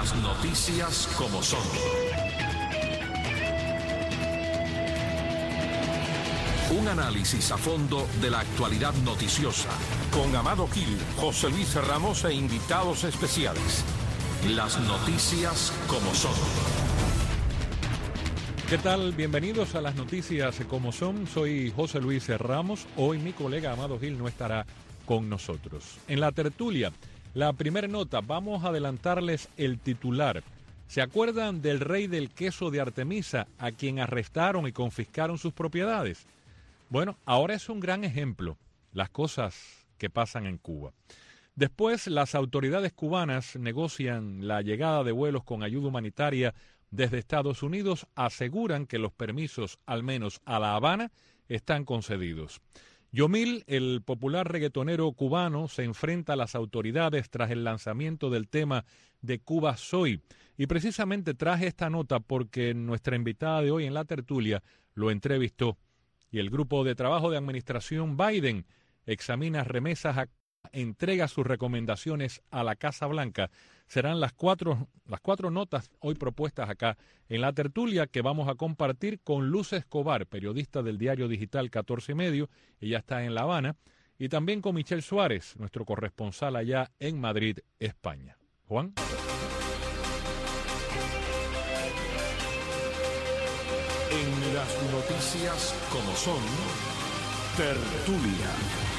Las noticias como son. Un análisis a fondo de la actualidad noticiosa. Con Amado Gil, José Luis Ramos e invitados especiales. Las noticias como son. ¿Qué tal? Bienvenidos a las noticias como son. Soy José Luis Ramos. Hoy mi colega Amado Gil no estará con nosotros. En la tertulia, la primera nota, vamos a adelantarles el titular. ¿Se acuerdan del rey del queso de Artemisa, a quien arrestaron y confiscaron sus propiedades? Bueno, ahora es un gran ejemplo las cosas que pasan en Cuba. Después, las autoridades cubanas negocian la llegada de vuelos con ayuda humanitaria desde Estados Unidos, aseguran que los permisos, al menos a La Habana, están concedidos. Yomil, el popular reggaetonero cubano, se enfrenta a las autoridades tras el lanzamiento del tema de Cuba Soy. Y precisamente traje esta nota porque nuestra invitada de hoy en la tertulia lo entrevistó. Y el grupo de trabajo de administración Biden examina remesas, entrega sus recomendaciones a la Casa Blanca. Serán las cuatro notas hoy propuestas acá en la tertulia que vamos a compartir con Luz Escobar, periodista del diario digital 14 y medio, ella está en La Habana, y también con Michelle Suárez, nuestro corresponsal allá en Madrid, España. Juan. En las noticias como son, tertulia.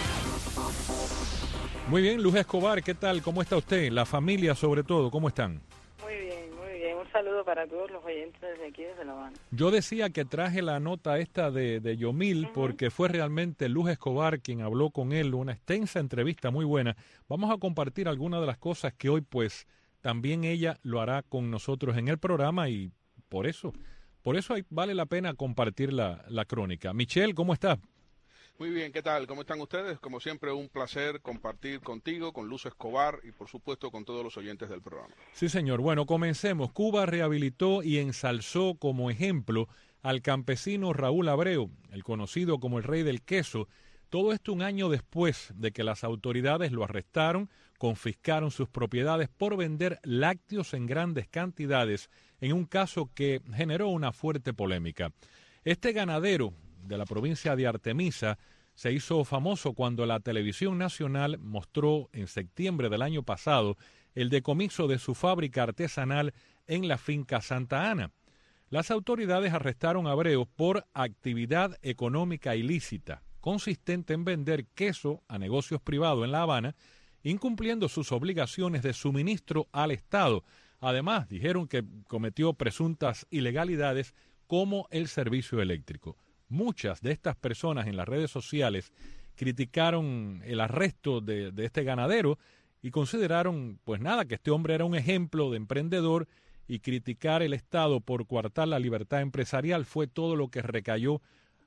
Muy bien, Luz Escobar, ¿qué tal? ¿Cómo está usted? La familia sobre todo, ¿cómo están? Muy bien, muy bien. Un saludo para todos los oyentes desde aquí, desde La Habana. Yo decía que traje la nota esta de Yomil porque fue realmente Luz Escobar quien habló con él, una extensa entrevista muy buena. Vamos a compartir algunas de las cosas que hoy pues también ella lo hará con nosotros en el programa y por eso vale la pena compartir la crónica. Michelle, ¿cómo está? Muy bien, ¿qué tal? ¿Cómo están ustedes? Como siempre, un placer compartir contigo, con Luz Escobar y, por supuesto, con todos los oyentes del programa. Sí, señor. Bueno, comencemos. Cuba rehabilitó y ensalzó como ejemplo al campesino Raúl Abreu, el conocido como el rey del queso. Todo esto un año después de que las autoridades lo arrestaron, confiscaron sus propiedades por vender lácteos en grandes cantidades, en un caso que generó una fuerte polémica. Este ganadero de la provincia de Artemisa se hizo famoso cuando la televisión nacional mostró en septiembre del año pasado el decomiso de su fábrica artesanal en la finca Santa Ana. Las autoridades arrestaron a Abreu por actividad económica ilícita, consistente en vender queso a negocios privados en La Habana, incumpliendo sus obligaciones de suministro al Estado. Además, dijeron que cometió presuntas ilegalidades como el servicio eléctrico. Muchas de estas personas en las redes sociales criticaron el arresto de este ganadero y consideraron, pues nada, que este hombre era un ejemplo de emprendedor y criticar el Estado por coartar la libertad empresarial fue todo lo que recayó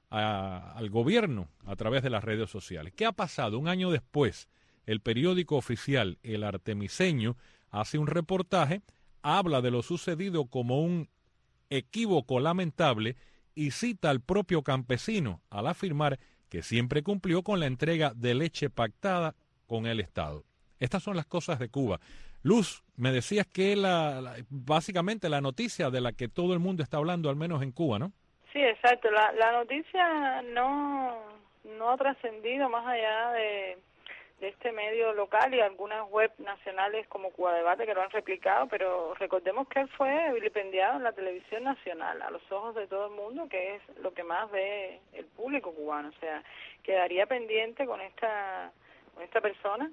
al gobierno a través de las redes sociales. ¿Qué ha pasado? Un año después, el periódico oficial El Artemiseño hace un reportaje, habla de lo sucedido como un equívoco lamentable y cita al propio campesino al afirmar que siempre cumplió con la entrega de leche pactada con el Estado. Estas son las cosas de Cuba. Luz, me decías que básicamente la noticia de la que todo el mundo está hablando, al menos en Cuba, ¿no? Sí, exacto. La noticia no ha trascendido más allá de este medio local y algunas web nacionales como Cuba Debate que lo han replicado, pero recordemos que él fue vilipendiado en la televisión nacional, a los ojos de todo el mundo, que es lo que más ve el público cubano. O sea, quedaría pendiente con esta persona,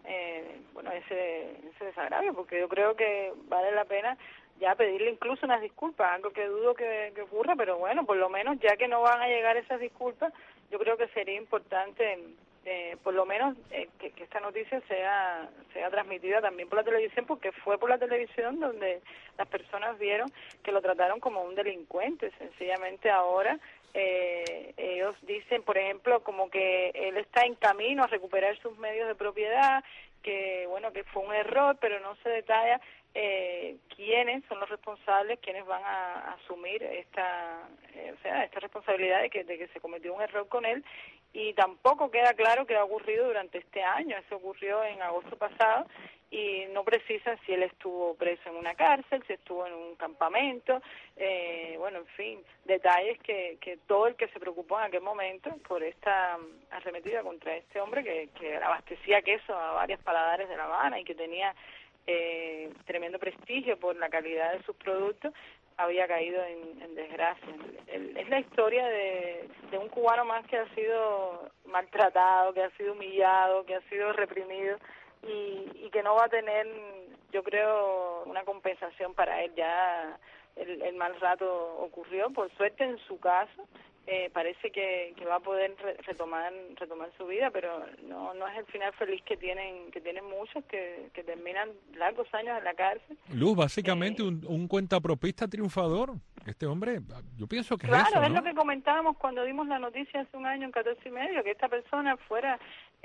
ese desagravio, porque yo creo que vale la pena ya pedirle incluso unas disculpas, algo que dudo que ocurra, pero bueno, por lo menos ya que no van a llegar esas disculpas, yo creo que sería importante por lo menos que esta noticia sea transmitida también por la televisión, porque fue por la televisión donde las personas vieron que lo trataron como un delincuente. Sencillamente ahora ellos dicen, por ejemplo, como que él está en camino a recuperar sus medios de propiedad, que bueno, que fue un error, pero no se detalla quiénes son los responsables, quiénes van a asumir esta responsabilidad de que se cometió un error con él, y tampoco queda claro qué ha ocurrido durante este año. Eso ocurrió en agosto pasado y no precisan si él estuvo preso en una cárcel, si estuvo en un campamento, bueno, en fin, detalles que todo el que se preocupó en aquel momento por esta arremetida contra este hombre que abastecía queso a varios paladares de La Habana y que tenía tremendo prestigio por la calidad de sus productos, había caído en desgracia. Es la historia de un cubano más que ha sido maltratado, que ha sido humillado, que ha sido reprimido y que no va a tener, yo creo, una compensación para él. Ya el mal rato ocurrió, por suerte en su caso. Parece que va a poder retomar su vida, pero no es el final feliz que tienen muchos que terminan largos años en la cárcel. Luz, básicamente un cuentapropista triunfador. Este hombre, yo pienso que claro, es eso, ¿no? Es lo que comentábamos cuando dimos la noticia hace un año en 14 y medio, que esta persona fuera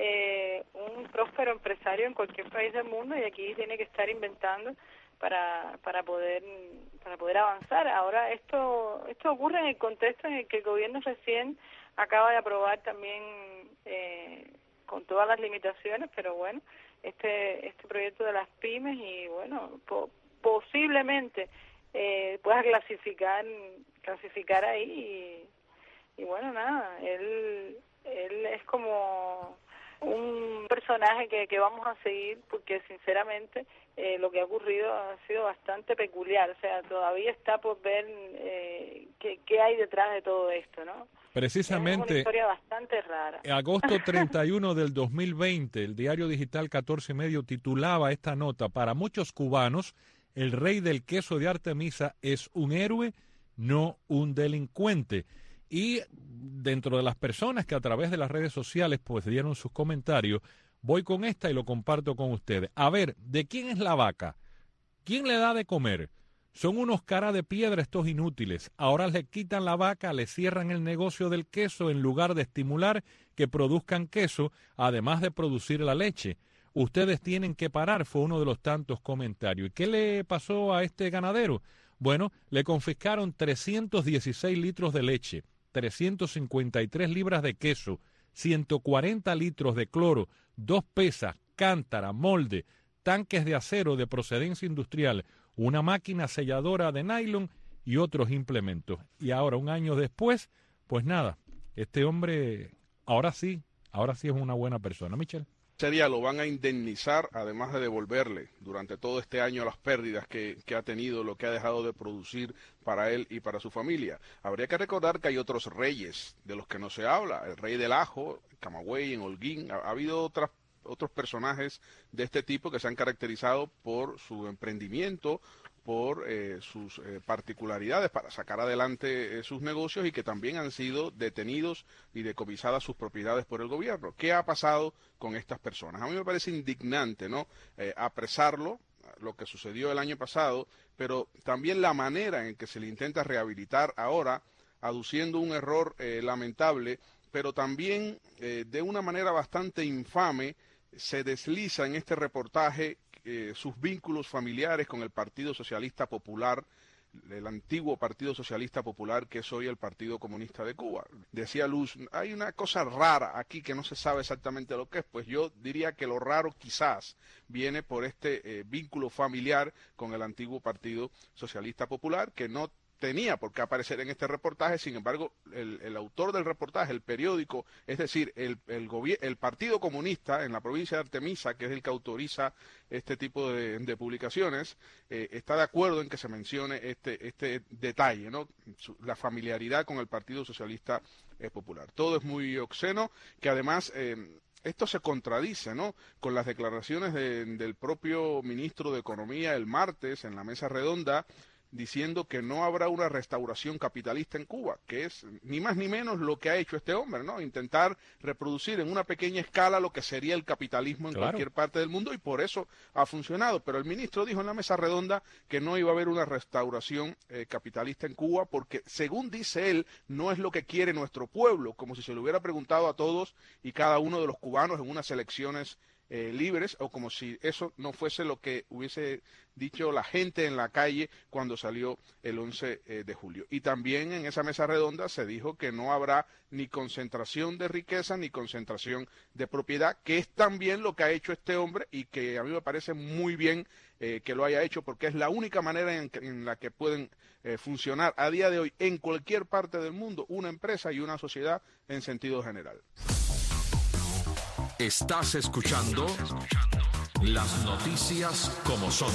un próspero empresario en cualquier país del mundo, y aquí tiene que estar inventando para poder avanzar. Ahora esto ocurre en el contexto en el que el gobierno recién acaba de aprobar también con todas las limitaciones, pero bueno, este proyecto de las pymes, y bueno, posiblemente pueda clasificar ahí, y bueno, nada, él es como un personaje que vamos a seguir, porque sinceramente lo que ha ocurrido ha sido bastante peculiar. O sea, todavía está por ver qué hay detrás de todo esto, ¿no? Precisamente, es una historia bastante rara. En agosto 31 del 2020, el diario digital 14 y medio titulaba esta nota: para muchos cubanos, el rey del queso de Artemisa es un héroe, no un delincuente. Y dentro de las personas que a través de las redes sociales pues dieron sus comentarios, voy con esta y lo comparto con ustedes. A ver, ¿de quién es la vaca? ¿Quién le da de comer? Son unos cara de piedra estos inútiles. Ahora le quitan la vaca, le cierran el negocio del queso en lugar de estimular que produzcan queso, además de producir la leche. Ustedes tienen que parar, fue uno de los tantos comentarios. ¿Y qué le pasó a este ganadero? Bueno, le confiscaron 316 litros de leche, 353 libras de queso, 140 litros de cloro, 2 pesas, cántara, molde, tanques de acero de procedencia industrial, una máquina selladora de nylon y otros implementos. Y ahora, un año después, pues nada, este hombre ahora sí es una buena persona. Michelle. Sería lo van a indemnizar, además de devolverle durante todo este año las pérdidas que ha tenido, lo que ha dejado de producir para él y para su familia. Habría que recordar que hay otros reyes de los que no se habla: el rey del ajo, en Camagüey, en Holguín. Ha habido otros personajes de este tipo que se han caracterizado por su emprendimiento, por sus particularidades para sacar adelante sus negocios, y que también han sido detenidos y decomisadas sus propiedades por el gobierno. ¿Qué ha pasado con estas personas? A mí me parece indignante, ¿no? Apresarlo, lo que sucedió el año pasado, pero también la manera en que se le intenta rehabilitar ahora, aduciendo un error lamentable, pero también de una manera bastante infame se desliza en este reportaje sus vínculos familiares con el Partido Socialista Popular, el antiguo Partido Socialista Popular, que es hoy el Partido Comunista de Cuba. Decía Luz, hay una cosa rara aquí que no se sabe exactamente lo que es. Pues yo diría que lo raro quizás viene por este vínculo familiar con el antiguo Partido Socialista Popular, que no tenía por qué aparecer en este reportaje. Sin embargo, el autor del reportaje, el periódico, es decir, el Partido Comunista en la provincia de Artemisa, que es el que autoriza este tipo de publicaciones, está de acuerdo en que se mencione este detalle, ¿no? La familiaridad con el Partido Socialista Popular. Todo es muy obsceno, que además esto se contradice, ¿no?, con las declaraciones del propio ministro de Economía el martes en la mesa redonda, diciendo que no habrá una restauración capitalista en Cuba, que es ni más ni menos lo que ha hecho este hombre, ¿no? Intentar reproducir en una pequeña escala lo que sería el capitalismo en cualquier parte del mundo, y por eso ha funcionado. Pero el ministro dijo en la mesa redonda que no iba a haber una restauración capitalista en Cuba, porque, según dice él, no es lo que quiere nuestro pueblo, como si se lo hubiera preguntado a todos y cada uno de los cubanos en unas elecciones libres, o como si eso no fuese lo que hubiese dicho la gente en la calle cuando salió el 11 de julio. Y también en esa mesa redonda se dijo que no habrá ni concentración de riqueza ni concentración de propiedad, que es también lo que ha hecho este hombre y que a mí me parece muy bien que lo haya hecho, porque es la única manera en la que pueden funcionar a día de hoy en cualquier parte del mundo una empresa y una sociedad en sentido general. Estás escuchando las noticias como son.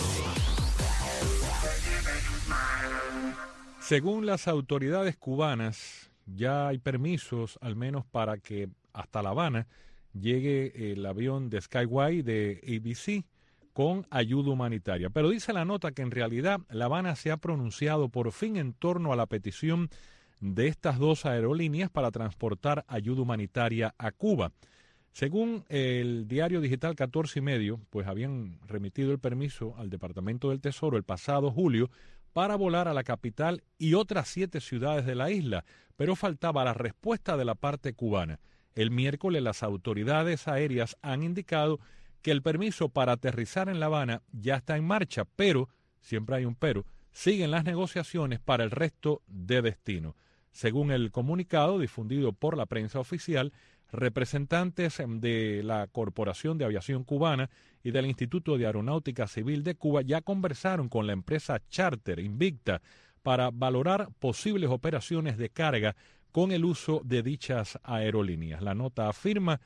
Según las autoridades cubanas, ya hay permisos al menos para que hasta La Habana llegue el avión de Skyway de ABC con ayuda humanitaria. Pero dice la nota que en realidad La Habana se ha pronunciado por fin en torno a la petición de estas dos aerolíneas para transportar ayuda humanitaria a Cuba. Según el diario digital 14 y medio, pues habían remitido el permiso al Departamento del Tesoro el pasado julio para volar a la capital y otras 7 ciudades de la isla, pero faltaba la respuesta de la parte cubana. El miércoles las autoridades aéreas han indicado que el permiso para aterrizar en La Habana ya está en marcha, pero, siempre hay un pero, siguen las negociaciones para el resto de destinos. Según el comunicado difundido por la prensa oficial, representantes de la Corporación de Aviación Cubana y del Instituto de Aeronáutica Civil de Cuba ya conversaron con la empresa charter Invicta para valorar posibles operaciones de carga con el uso de dichas aerolíneas. La nota afirma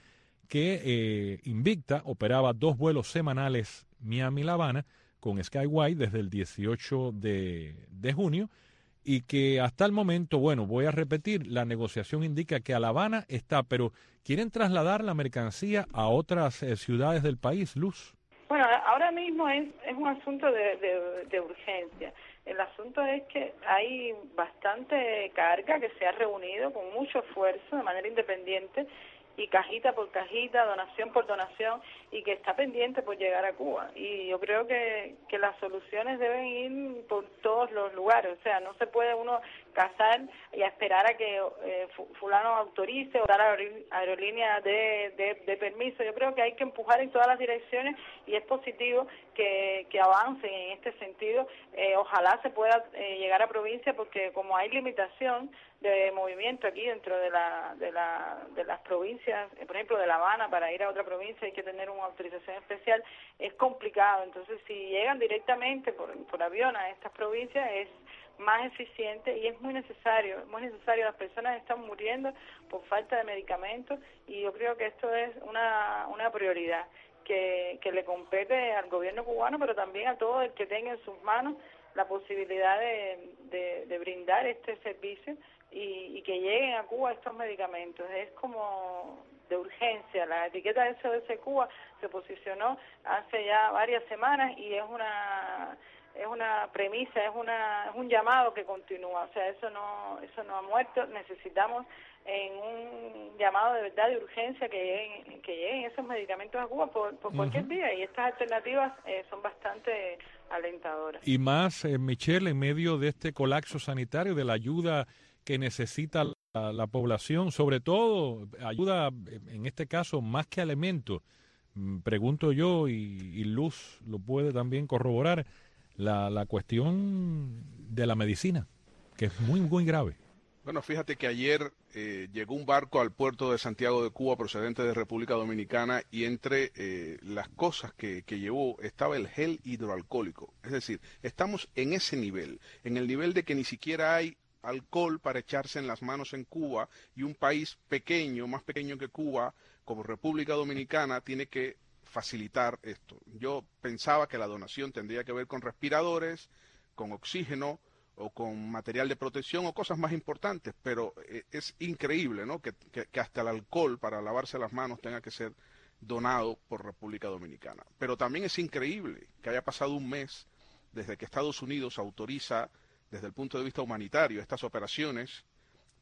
que Invicta operaba 2 vuelos semanales Miami-La Habana con Skyway desde el 18 de junio y que hasta el momento, bueno, voy a repetir, la negociación indica que a La Habana está, pero ¿quieren trasladar la mercancía a otras ciudades del país, Luz? Bueno, ahora mismo es un asunto de urgencia. El asunto es que hay bastante carga que se ha reunido con mucho esfuerzo de manera independiente y cajita por cajita, donación por donación, y que está pendiente por llegar a Cuba. Y yo creo que las soluciones deben ir por todos los lugares. O sea, no se puede uno casar y a esperar a que fulano autorice o dar aerolínea de permiso. Yo creo que hay que empujar en todas las direcciones y es positivo que avancen en este sentido. Ojalá se pueda llegar a provincia, porque como hay limitación de movimiento aquí dentro de las provincias, por ejemplo de La Habana, para ir a otra provincia hay que tener una autorización especial, es complicado. Entonces si llegan directamente por avión a estas provincias es más eficiente y es muy necesario. Las personas están muriendo por falta de medicamentos y yo creo que esto es una prioridad que le compete al gobierno cubano, pero también a todo el que tenga en sus manos la posibilidad de brindar este servicio y que lleguen a Cuba estos medicamentos. Es como de urgencia. La etiqueta de SOS Cuba se posicionó hace ya varias semanas y es una premisa, es un llamado que continúa. O sea, eso no ha muerto. Necesitamos en un llamado de verdad de urgencia que lleguen esos medicamentos a Cuba por cualquier vía, y estas alternativas son bastante alentadoras. Y más, Michelle, en medio de este colapso sanitario, de la ayuda que necesita la población, sobre todo ayuda, en este caso, más que alimentos, pregunto yo, y Luz lo puede también corroborar, la cuestión de la medicina, que es muy, muy grave. Bueno, fíjate que ayer llegó un barco al puerto de Santiago de Cuba procedente de República Dominicana y entre las cosas que llevó estaba el gel hidroalcohólico. Es decir, estamos en ese nivel, en el nivel de que ni siquiera hay alcohol para echarse en las manos en Cuba, y un país pequeño, más pequeño que Cuba, como República Dominicana, tiene que facilitar esto. Yo pensaba que la donación tendría que ver con respiradores, con oxígeno o con material de protección o cosas más importantes, pero es increíble, ¿no? que hasta el alcohol para lavarse las manos tenga que ser donado por República Dominicana. Pero también es increíble que haya pasado un mes desde que Estados Unidos autoriza desde el punto de vista humanitario estas operaciones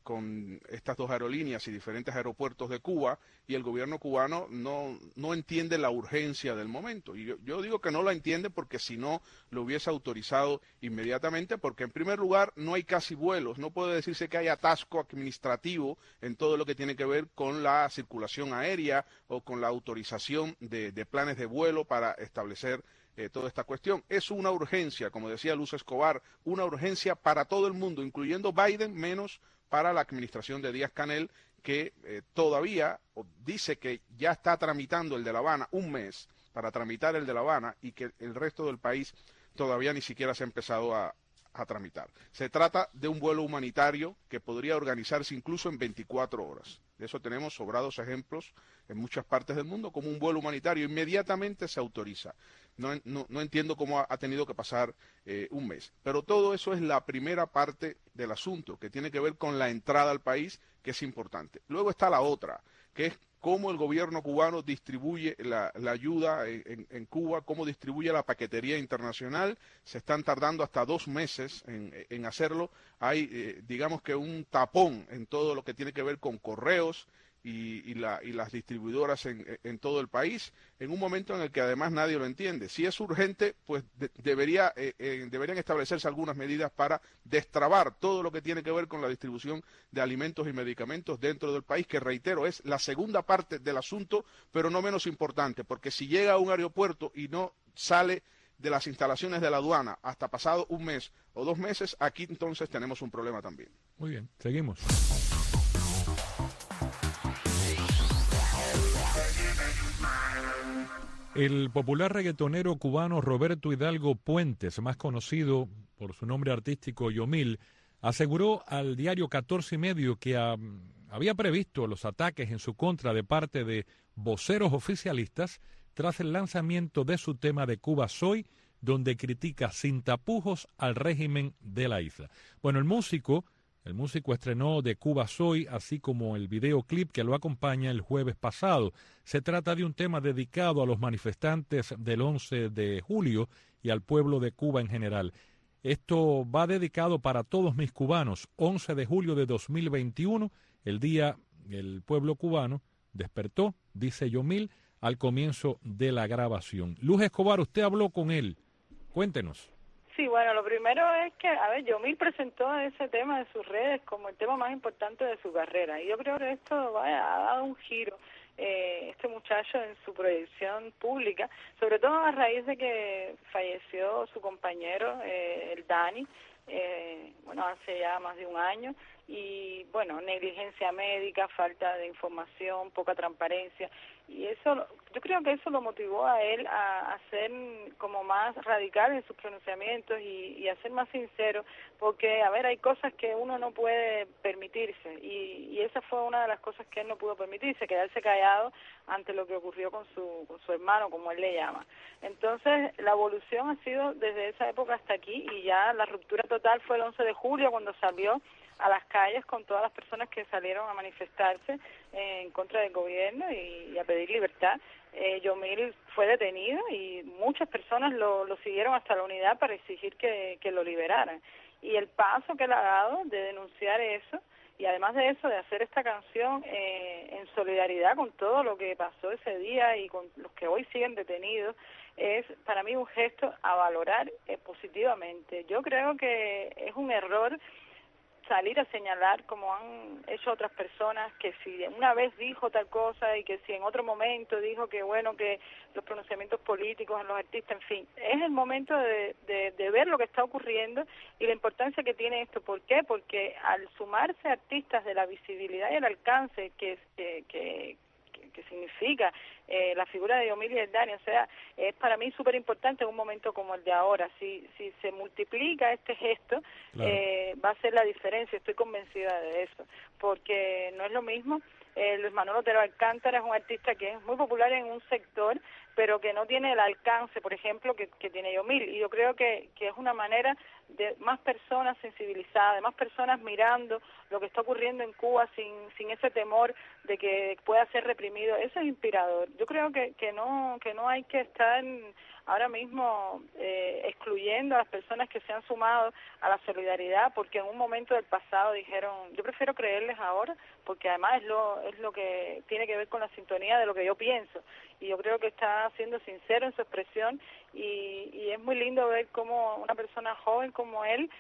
con estas dos aerolíneas y diferentes aeropuertos de Cuba, y el gobierno cubano no entiende la urgencia del momento. Y yo digo que no la entiende porque si no lo hubiese autorizado inmediatamente, porque en primer lugar no hay casi vuelos, no puede decirse que hay atasco administrativo en todo lo que tiene que ver con la circulación aérea o con la autorización de planes de vuelo para establecer toda esta cuestión. Es una urgencia, como decía Luz Escobar, una urgencia para todo el mundo, incluyendo Biden, menos para la administración de Díaz-Canel, que todavía dice que ya está tramitando el de La Habana, un mes para tramitar el de La Habana, y que el resto del país todavía ni siquiera se ha empezado a tramitar. Se trata de un vuelo humanitario que podría organizarse incluso en 24 horas. De eso tenemos sobrados ejemplos en muchas partes del mundo, como un vuelo humanitario inmediatamente se autoriza. No entiendo cómo ha tenido que pasar un mes. Pero todo eso es la primera parte del asunto, que tiene que ver con la entrada al país, que es importante. Luego está la otra, que es cómo el gobierno cubano distribuye la ayuda en Cuba, cómo distribuye la paquetería internacional. Se están tardando hasta 2 meses en hacerlo. Hay, digamos que un tapón en todo lo que tiene que ver con correos y las distribuidoras en todo el país, en un momento en el que además nadie lo entiende. Si es urgente, pues deberían establecerse algunas medidas para destrabar todo lo que tiene que ver con la distribución de alimentos y medicamentos dentro del país, que reitero, es la segunda parte del asunto, pero no menos importante, porque si llega a un aeropuerto y no sale de las instalaciones de la aduana hasta pasado un mes o 2 meses, aquí entonces tenemos un problema también. Muy bien, seguimos. El popular reggaetonero cubano Roberto Hidalgo Puentes, más conocido por su nombre artístico Yomil, aseguró al diario 14 y Medio que había previsto los ataques en su contra de parte de voceros oficialistas tras el lanzamiento de su tema de Cuba Soy, donde critica sin tapujos al régimen de la isla. Bueno, el músico estrenó De Cuba Soy, así como el videoclip que lo acompaña el jueves pasado. Se trata de un tema dedicado a los manifestantes del 11 de julio y al pueblo de Cuba en general. Esto va dedicado para todos mis cubanos. 11 de julio de 2021, el día el pueblo cubano despertó, dice Yomil, al comienzo de la grabación. Luz Escobar, usted habló con él. Cuéntenos. Sí, bueno, lo primero es que, Yomil presentó ese tema en sus redes como el tema más importante de su carrera. Y yo creo que esto ha dado un giro, este muchacho, en su proyección pública, sobre todo a raíz de que falleció su compañero, el Dani, hace ya más de un año. Y, negligencia médica, falta de información, poca transparencia. Y eso, yo creo que eso lo motivó a él a ser como más radical en sus pronunciamientos y a ser más sincero, porque, hay cosas que uno no puede permitirse, y esa fue una de las cosas que él no pudo permitirse, quedarse callado ante lo que ocurrió con su hermano, como él le llama. Entonces, la evolución ha sido desde esa época hasta aquí, y ya la ruptura total fue el 11 de julio, cuando salió a las calles con todas las personas que salieron a manifestarse en contra del gobierno y a pedir libertad. Yomil fue detenido y muchas personas lo siguieron hasta la unidad para exigir que lo liberaran. Y el paso que él ha dado de denunciar eso, y además de eso, de hacer esta canción en solidaridad con todo lo que pasó ese día y con los que hoy siguen detenidos, es para mí un gesto a valorar positivamente. Yo creo que es un error salir a señalar, como han hecho otras personas, que si una vez dijo tal cosa y que si en otro momento dijo que los pronunciamientos políticos en los artistas, en fin, es el momento de ver lo que está ocurriendo y la importancia que tiene esto. ¿Por qué? Porque al sumarse artistas de la visibilidad y el alcance que significa la figura de Yomil y el Dani, o sea, es para mí súper importante en un momento como el de ahora. Si se multiplica este gesto, claro, va a ser la diferencia, estoy convencida de eso, porque no es lo mismo. Luis Manuel Otero Alcántara es un artista que es muy popular en un sector, pero que no tiene el alcance, por ejemplo, que tiene Yomil. Y yo creo que es una manera de más personas sensibilizadas, de más personas mirando lo que está ocurriendo en Cuba sin ese temor de que pueda ser reprimido. Eso es inspirador. Yo creo que no hay que estar ahora mismo excluyendo a las personas que se han sumado a la solidaridad, porque en un momento del pasado dijeron, yo prefiero creerles ahora, porque además es lo que tiene que ver con la sintonía de lo que yo pienso, y yo creo que está siendo sincero en su expresión, y es muy lindo ver cómo una persona joven como él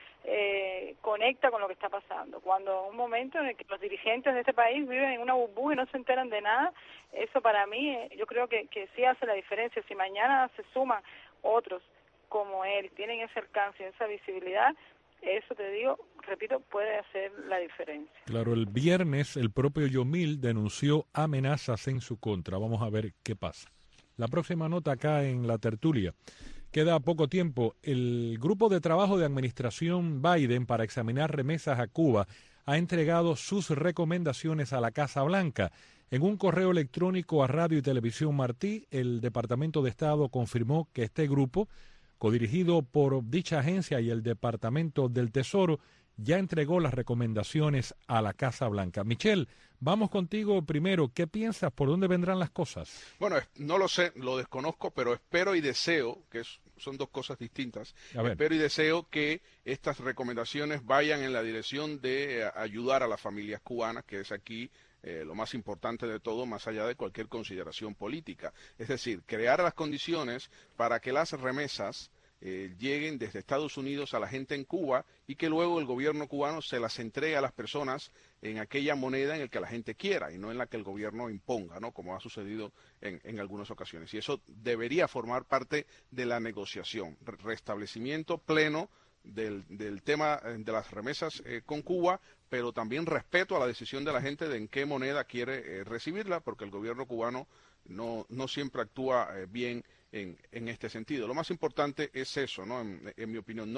conecta con lo que está pasando. Cuando un momento en el que los dirigentes de este país viven en una burbuja y no se enteran de nada, eso para mí yo creo que sí hace la diferencia. Si mañana se suman otros como él, tienen ese alcance y esa visibilidad, eso te digo, repito, puede hacer la diferencia. Claro, el viernes el propio Yomil denunció amenazas en su contra. Vamos a ver qué pasa. La próxima nota acá en la tertulia. Queda poco tiempo. El grupo de trabajo de administración Biden para examinar remesas a Cuba ha entregado sus recomendaciones a la Casa Blanca. En un correo electrónico a Radio y Televisión Martí, el Departamento de Estado confirmó que este grupo, codirigido por dicha agencia y el Departamento del Tesoro, ya entregó las recomendaciones a la Casa Blanca. Michelle, vamos contigo primero. ¿Qué piensas? ¿Por dónde vendrán las cosas? Bueno, no lo sé, lo desconozco, pero espero y deseo, son dos cosas distintas, espero y deseo que estas recomendaciones vayan en la dirección de ayudar a las familias cubanas, que es aquí lo más importante de todo, más allá de cualquier consideración política. Es decir, crear las condiciones para que las remesas lleguen desde Estados Unidos a la gente en Cuba y que luego el gobierno cubano se las entregue a las personas en aquella moneda en la que la gente quiera y no en la que el gobierno imponga, ¿no? Como ha sucedido en algunas ocasiones. Y eso debería formar parte de la negociación, restablecimiento pleno del tema de las remesas con Cuba, pero también respeto a la decisión de la gente de en qué moneda quiere recibirla, porque el gobierno cubano no siempre actúa bien en este sentido. Lo más importante es eso, ¿no? En mi opinión,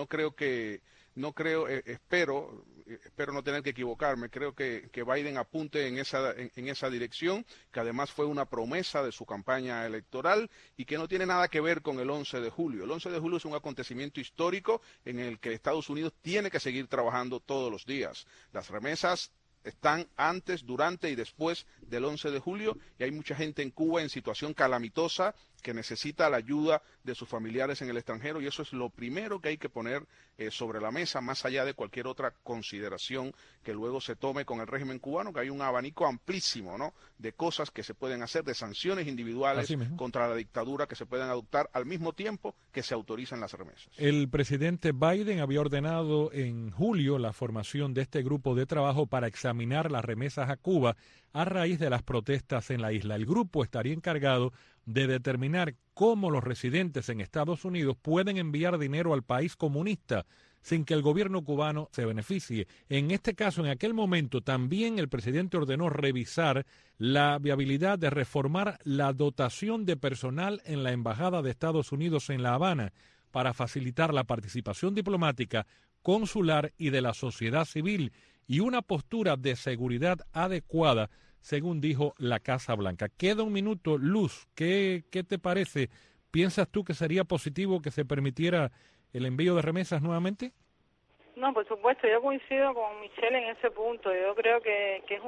espero no tener que equivocarme, creo que Biden apunte en esa dirección, que además fue una promesa de su campaña electoral y que no tiene nada que ver con el 11 de julio. El 11 de julio es un acontecimiento histórico en el que Estados Unidos tiene que seguir trabajando todos los días. Las remesas están antes, durante y después del 11 de julio y hay mucha gente en Cuba en situación calamitosa que necesita la ayuda de sus familiares en el extranjero y eso es lo primero que hay que poner sobre la mesa, más allá de cualquier otra consideración que luego se tome con el régimen cubano, que hay un abanico amplísimo, ¿no?, de cosas que se pueden hacer, de sanciones individuales contra la dictadura que se pueden adoptar al mismo tiempo que se autorizan las remesas. El presidente Biden había ordenado en julio la formación de este grupo de trabajo para examinar las remesas a Cuba a raíz de las protestas en la isla. El grupo estaría encargado de determinar cómo los residentes en Estados Unidos pueden enviar dinero al país comunista sin que el gobierno cubano se beneficie. En este caso, en aquel momento, también el presidente ordenó revisar la viabilidad de reformar la dotación de personal en la Embajada de Estados Unidos en La Habana para facilitar la participación diplomática, consular y de la sociedad civil y una postura de seguridad adecuada, según dijo la Casa Blanca. Queda un minuto, Luz. ¿Qué te parece? ¿Piensas tú que sería positivo que se permitiera el envío de remesas nuevamente? No, por supuesto, yo coincido con Michelle en ese punto. Yo creo que es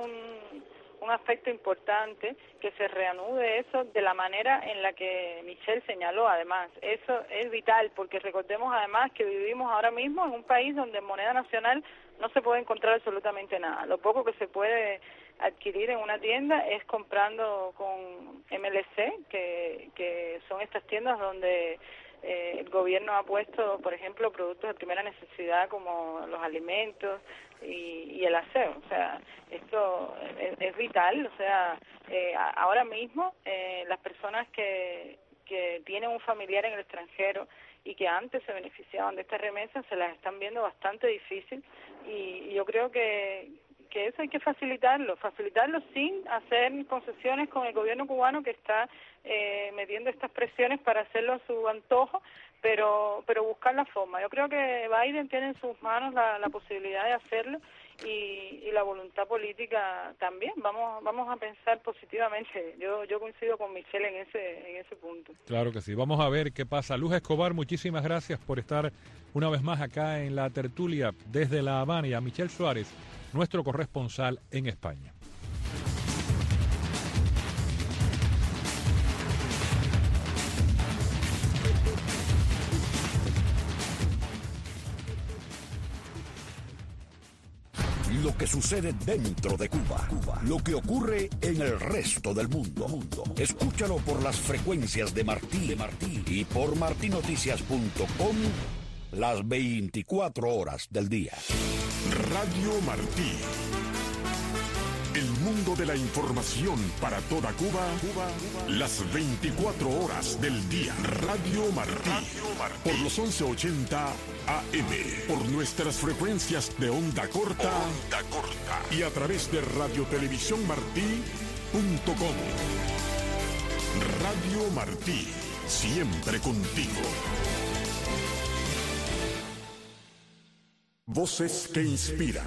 un aspecto importante que se reanude eso de la manera en la que Michelle señaló. Además, eso es vital porque recordemos además que vivimos ahora mismo en un país donde en moneda nacional no se puede encontrar absolutamente nada. Lo poco que se puede adquirir en una tienda es comprando con MLC, que son estas tiendas donde el gobierno ha puesto, por ejemplo, productos de primera necesidad como los alimentos y el aseo. O sea, esto es vital. O sea, ahora mismo las personas que tienen un familiar en el extranjero y que antes se beneficiaban de estas remesas se las están viendo bastante difícil y yo creo que que eso hay que facilitarlo sin hacer concesiones con el gobierno cubano, que está metiendo estas presiones para hacerlo a su antojo, pero buscar la forma. Yo creo que Biden tiene en sus manos la posibilidad de hacerlo, y la voluntad política también. Vamos a pensar positivamente. Yo coincido con Michelle en ese punto. Claro que sí. Vamos a ver qué pasa. Luz Escobar, muchísimas gracias por estar una vez más acá en la tertulia desde La Habana, y a Michelle Suárez, nuestro corresponsal en España. Lo que sucede dentro de Cuba, lo que ocurre en el resto del mundo. Escúchalo por las frecuencias de Martí y por martinoticias.com las 24 horas del día. Radio Martí. El mundo de la información para toda Cuba, las 24 horas del día. Radio Martí. Por los 1180 AM. Por nuestras frecuencias de onda corta. Y a través de radiotelevisiónmartí.com. Radio Martí. Siempre contigo. Voces que inspiran.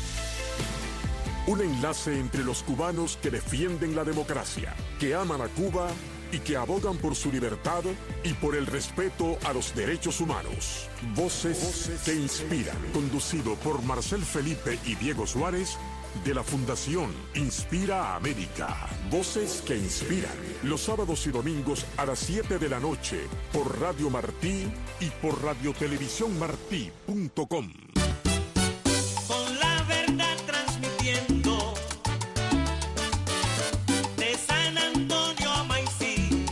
Un enlace entre los cubanos que defienden la democracia, que aman a Cuba y que abogan por su libertad y por el respeto a los derechos humanos. Voces que inspiran. Conducido por Marcel Felipe y Diego Suárez, de la Fundación Inspira América. Voces que inspiran. Los sábados y domingos a las 7 de la noche por Radio Martí y por radiotelevisiónmartí.com. Con la verdad transmitiendo de San Antonio a Maicí.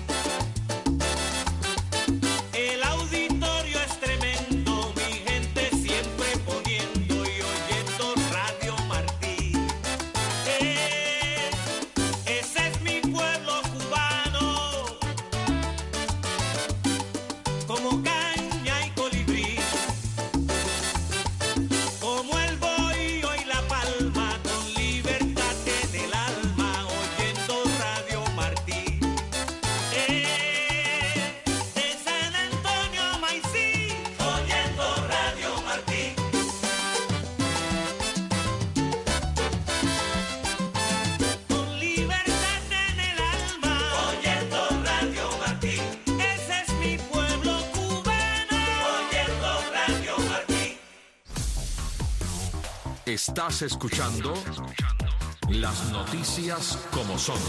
El auditorio es tremendo, mi gente siempre poniendo y oyendo Radio Martí. Ese es mi pueblo cubano, como caña y colibrí. Como el bohío y la palma, con libertad en el alma, oyendo Radio Martí. De San Antonio a Maicí, oyendo Radio Martí. Con libertad en el alma, oyendo Radio Martí. Ese es mi pueblo cubano, oyendo Radio Martí. Estás escuchando las noticias como son.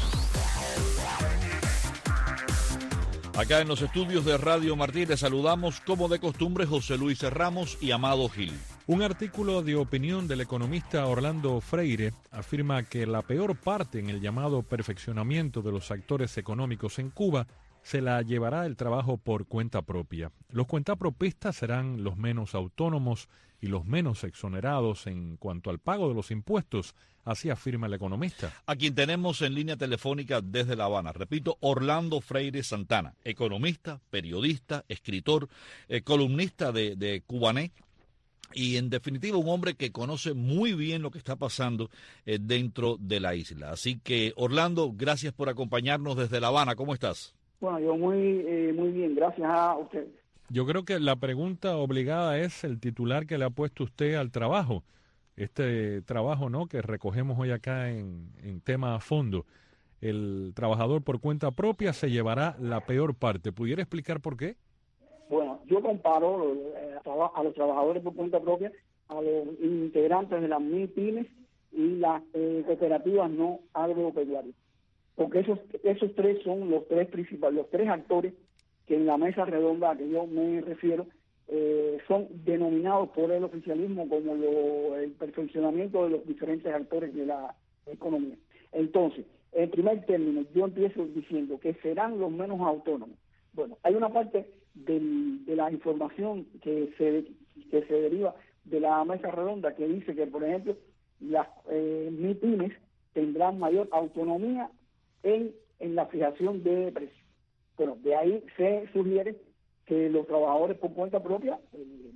Acá en los estudios de Radio Martí les saludamos como de costumbre José Luis Ramos y Amado Gil. Un artículo de opinión del economista Orlando Freire afirma que la peor parte en el llamado perfeccionamiento de los actores económicos en Cuba se la llevará el trabajo por cuenta propia. Los cuentapropistas serán los menos autónomos y los menos exonerados en cuanto al pago de los impuestos, así afirma el economista. A quien tenemos en línea telefónica desde La Habana. Repito, Orlando Freire Santana, economista, periodista, escritor, columnista de Cubané. Y en definitiva un hombre que conoce muy bien lo que está pasando dentro de la isla. Así que Orlando, gracias por acompañarnos desde La Habana. ¿Cómo estás? Bueno, yo muy bien, gracias a usted. Yo creo que la pregunta obligada es el titular que le ha puesto usted al trabajo. Este trabajo, ¿no?, que recogemos hoy acá en tema a fondo. El trabajador por cuenta propia se llevará la peor parte. ¿Pudiera explicar por qué? Bueno, yo comparo a los trabajadores por cuenta propia a los integrantes de las MIPYMES y las cooperativas no agropecuarias, porque esos tres son los tres principales, los tres actores que en la mesa redonda a que yo me refiero son denominados por el oficialismo como el perfeccionamiento de los diferentes actores de la economía. Entonces, en primer término, yo empiezo diciendo que serán los menos autónomos. Bueno, hay una parte de la información que se deriva de la mesa redonda que dice que, por ejemplo, las MIPYMES tendrán mayor autonomía en la fijación de precios. Bueno, de ahí se sugiere que los trabajadores por cuenta propia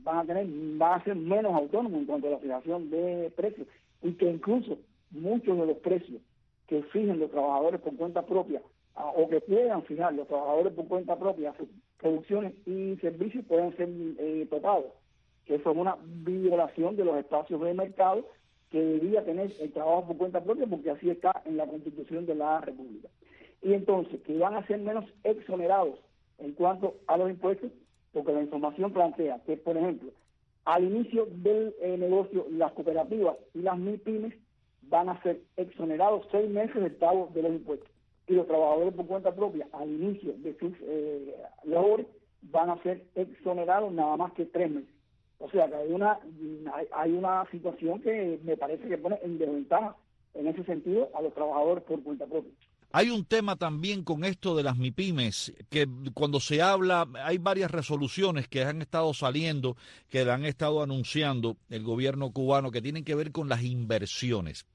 van a ser menos autónomos en cuanto a la fijación de precios, y que incluso muchos de los precios que fijen los trabajadores por cuenta propia o que puedan fijar los trabajadores por cuenta propia sus producciones y servicios pueden ser tocados, que eso es una violación de los espacios de mercado que debería tener el trabajo por cuenta propia, porque así está en la Constitución de la República. Y entonces, que van a ser menos exonerados en cuanto a los impuestos, porque la información plantea que, por ejemplo, al inicio del negocio, las cooperativas y las MIPYMES van a ser exonerados 6 meses del pago de los impuestos. Y los trabajadores por cuenta propia, al inicio de sus labores, van a ser exonerados nada más que 3 meses. O sea que hay una situación que me parece que pone en desventaja en ese sentido a los trabajadores por cuenta propia. Hay un tema también con esto de las MIPYMES, que cuando se habla, hay varias resoluciones que han estado saliendo, que han estado anunciando el gobierno cubano, que tienen que ver con las inversiones.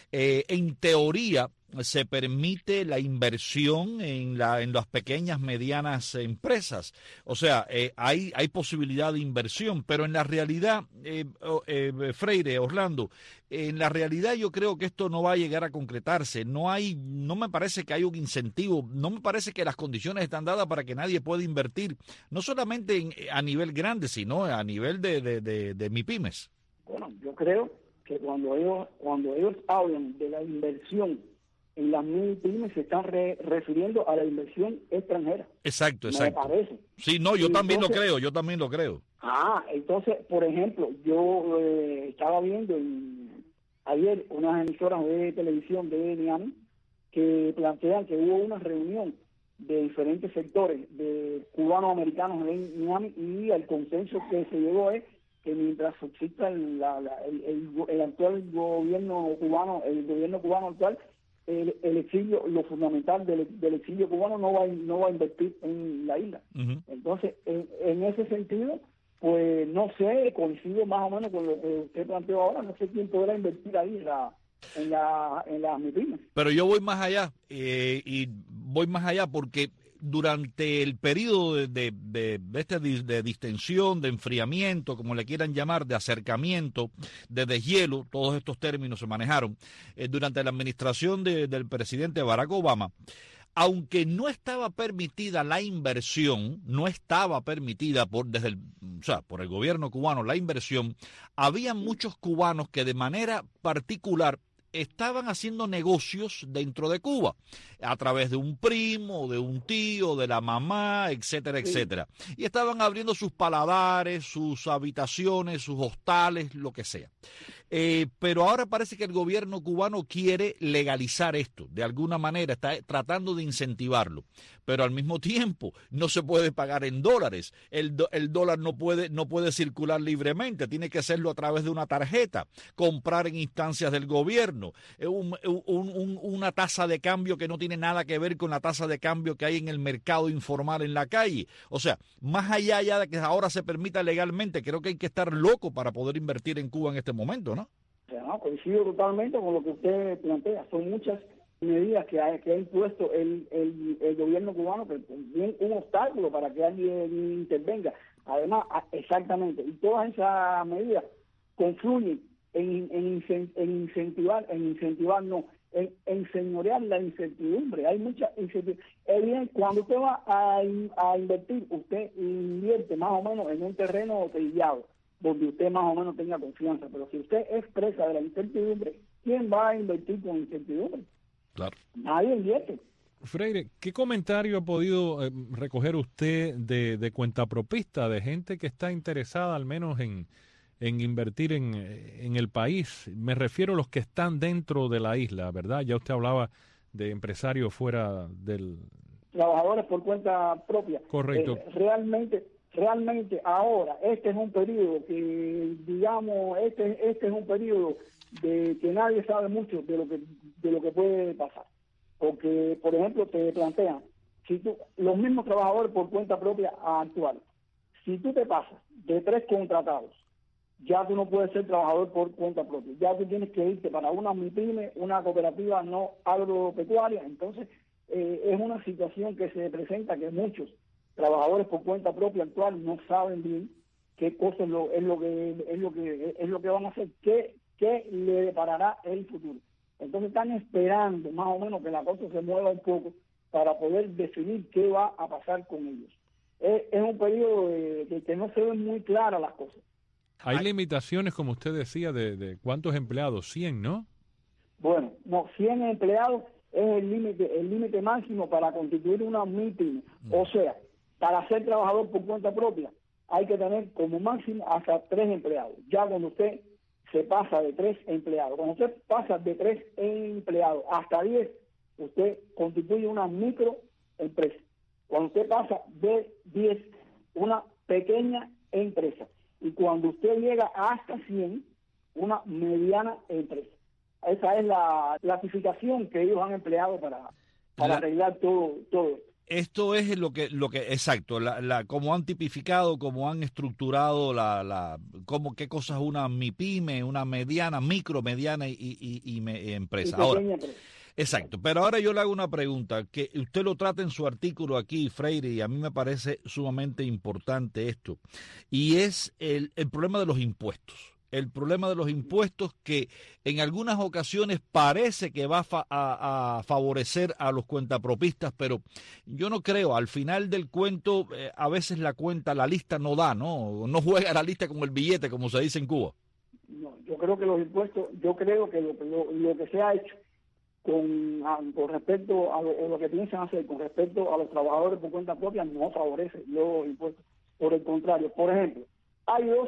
En teoría, se permite la inversión en las pequeñas, medianas empresas. O sea, hay posibilidad de inversión, pero en la realidad, Freire, Orlando, en la realidad yo creo que esto no va a llegar a concretarse. No me parece que hay un incentivo, no me parece que las condiciones están dadas para que nadie pueda invertir, no solamente a nivel grande, sino a nivel de MIPYMES. Bueno, yo creo que cuando ellos hablan de la inversión en las MIPYMES se están refiriendo a la inversión extranjera. Exacto. Me parece. Sí, no, yo también lo creo. Entonces, por ejemplo, yo estaba viendo ayer unas emisoras de televisión de Miami que plantean que hubo una reunión de diferentes sectores de cubanos-americanos en Miami, y el consenso que se llegó es que mientras subsista el actual gobierno cubano, el gobierno cubano actual, el exilio, lo fundamental del exilio cubano no va a invertir en la isla. Uh-huh. Entonces, en ese sentido, pues no sé, coincido más o menos con lo que usted planteó ahora, no sé quién podrá invertir ahí en las MIPYMES. Pero yo voy más allá, porque durante el periodo de distensión, de enfriamiento, como le quieran llamar, de acercamiento, de deshielo, todos estos términos se manejaron, durante la administración del presidente Barack Obama, aunque no estaba permitida la inversión, por el gobierno cubano la inversión, había muchos cubanos que de manera particular estaban haciendo negocios dentro de Cuba, a través de un primo, de un tío, de la mamá, etcétera, etcétera. Y estaban abriendo sus paladares, sus habitaciones, sus hostales, lo que sea. Pero ahora parece que el gobierno cubano quiere legalizar esto, de alguna manera, está tratando de incentivarlo. Pero al mismo tiempo no se puede pagar en dólares. El dólar no puede circular libremente, tiene que hacerlo a través de una tarjeta, comprar en instancias del gobierno, una tasa de cambio que no tiene nada que ver con la tasa de cambio que hay en el mercado informal en la calle. O sea, más allá ya de que ahora se permita legalmente, creo que hay que estar loco para poder invertir en Cuba en este momento, ¿no? O sea, no, coincido totalmente con lo que usted plantea. Son muchas medidas que ha impuesto el gobierno cubano, que es un obstáculo para que alguien intervenga. Además, exactamente, y todas esas medidas confluyen en enseñorear la incertidumbre. Hay mucha incertidumbre. Es bien, cuando usted va a invertir, usted invierte más o menos en un terreno trillado, donde usted más o menos tenga confianza. Pero si usted es presa de la incertidumbre, ¿quién va a invertir con incertidumbre? Claro. Nadie invierte. Freire, ¿qué comentario ha podido recoger usted de cuentapropista, de gente que está interesada al menos en invertir en el país? Me refiero a los que están dentro de la isla, ¿verdad? Ya usted hablaba de empresarios fuera del... Trabajadores por cuenta propia. Correcto. Realmente ahora, este es un periodo que, digamos, este es un periodo de que nadie sabe mucho de lo que puede pasar. Porque, por ejemplo, te plantean, los mismos trabajadores por cuenta propia actuales, si tú te pasas de 3 contratados, ya tú no puedes ser trabajador por cuenta propia, ya tú tienes que irte para una MIPYME, una cooperativa no agropecuaria. Entonces, es una situación que se presenta que muchos trabajadores por cuenta propia actual no saben bien qué cosas es lo que van a hacer, qué le deparará el futuro. Entonces están esperando más o menos que la cosa se mueva un poco para poder definir qué va a pasar con ellos. Es un periodo que no se ven muy claras las cosas. Hay limitaciones, como usted decía, de cuántos empleados, 100, ¿no? Bueno, no, 100 empleados es el límite máximo para constituir una MIPYME. O sea, para ser trabajador por cuenta propia hay que tener como máximo hasta 3 empleados. Ya cuando usted se pasa de 3 empleados, cuando usted pasa de 3 empleados hasta 10, usted constituye una microempresa. Cuando usted pasa de 10, una pequeña empresa. Y cuando usted llega hasta 100, una mediana empresa. Esa es la clasificación que ellos han empleado para arreglar todo esto. Esto es lo que exacto, cómo han tipificado, cómo han estructurado qué cosas una MIPYME, una mediana, micro, mediana y empresa. Ahora, exacto, pero ahora yo le hago una pregunta, que usted lo trata en su artículo aquí, Freire, y a mí me parece sumamente importante esto, y es el problema de los impuestos. El problema de los impuestos que en algunas ocasiones parece que va a favorecer a los cuentapropistas, pero yo no creo. Al final del cuento, a veces la lista no da, ¿no? No juega la lista con el billete, como se dice en Cuba. No, yo creo que los impuestos, lo que se ha hecho con respecto a lo que piensan hacer con respecto a los trabajadores por cuenta propia no favorece los impuestos. Por el contrario, por ejemplo, hay dos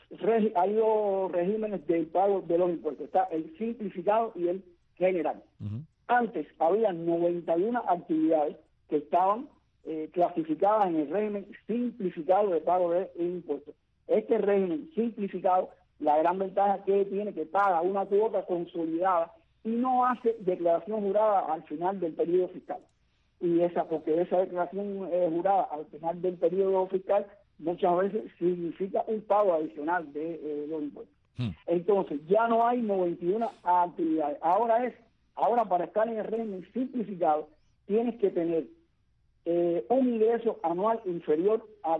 regímenes del pago de los impuestos. Está el simplificado y el general. Antes había 91 actividades que estaban clasificadas en el régimen simplificado de pago de impuestos. Este régimen simplificado, la gran ventaja que tiene, que paga una cuota consolidada y no hace declaración jurada al final del periodo fiscal. Porque esa declaración jurada al final del periodo fiscal muchas veces significa un pago adicional de los impuestos. Entonces, ya no hay 91 actividades. Ahora para estar en el régimen simplificado, tienes que tener un ingreso anual inferior a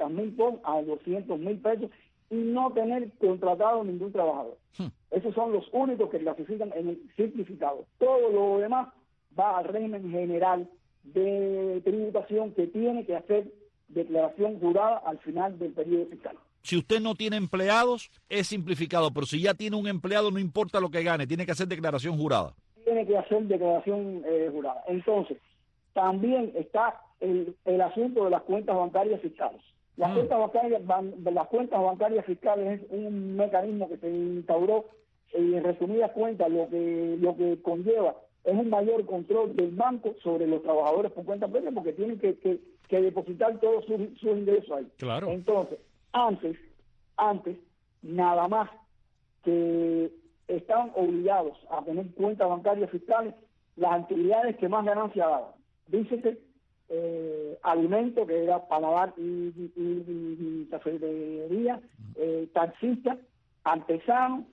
200,000 pesos y no tener contratado ningún trabajador. Esos son los únicos que clasifican en el simplificado. Todo lo demás va al régimen general de tributación, que tiene que hacer declaración jurada al final del periodo fiscal. Si usted no tiene empleados, es simplificado, pero si ya tiene un empleado, no importa lo que gane, tiene que hacer declaración jurada. Tiene que hacer declaración jurada. Entonces, también está el asunto de las cuentas bancarias fiscales. Las cuentas bancarias fiscales es un mecanismo que se instauró, y en resumidas cuentas lo que conlleva es un mayor control del banco sobre los trabajadores por cuenta propia, porque tienen que depositar todos sus ingresos ahí. Claro. Entonces, antes, nada más que estaban obligados a tener cuentas bancarias fiscales las actividades que más ganancia daban. Dícese alimento, que era paladar y cafetería, taxista, artesano,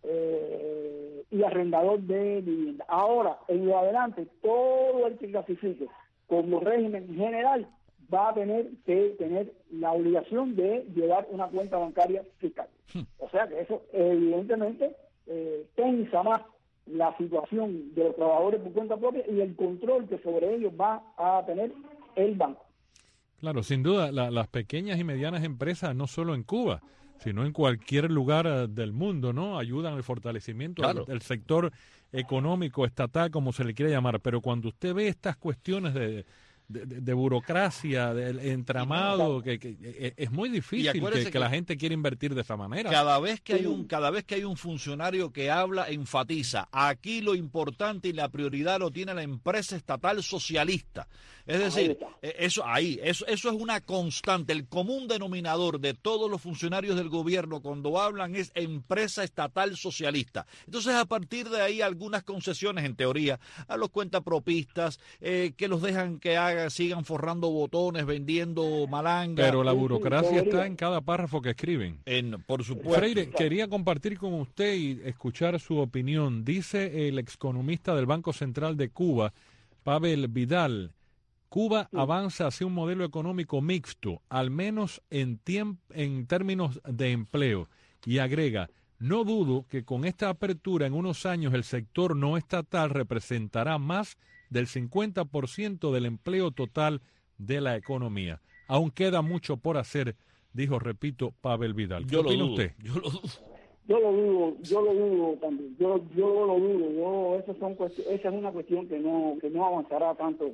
y arrendador de vivienda. Ahora, en lo adelante, todo el que clasifique como régimen general va a tener que tener la obligación de llevar una cuenta bancaria fiscal. O sea que eso evidentemente tensa más la situación de los trabajadores por cuenta propia y el control que sobre ellos va a tener el banco. Claro, sin duda, las pequeñas y medianas empresas, no solo en Cuba, sino en cualquier lugar del mundo, ¿no? Ayudan al fortalecimiento del sector económico, estatal, como se le quiera llamar. Pero cuando usted ve estas cuestiones de burocracia, del entramado, que es muy difícil que la gente quiera invertir de esa manera. Cada vez que hay un funcionario que habla, enfatiza, aquí lo importante y la prioridad lo tiene la empresa estatal socialista. Es decir, eso es una constante. El común denominador de todos los funcionarios del gobierno cuando hablan es empresa estatal socialista. Entonces, a partir de ahí, algunas concesiones, en teoría, a los cuentapropistas, que los dejan que sigan forrando botones, vendiendo malanga. Pero la burocracia está en cada párrafo que escriben. Por supuesto. Freire, quería compartir con usted y escuchar su opinión. Dice el execonomista del Banco Central de Cuba, Pavel Vidal, Cuba avanza hacia un modelo económico mixto, al menos en términos de empleo, y agrega, no dudo que con esta apertura en unos años el sector no estatal representará más del 50% del empleo total de la economía. Aún queda mucho por hacer, dijo, repito, Pavel Vidal. ¿Qué opina usted? Yo lo dudo también. Yo lo dudo. Esa es una cuestión que no avanzará tanto,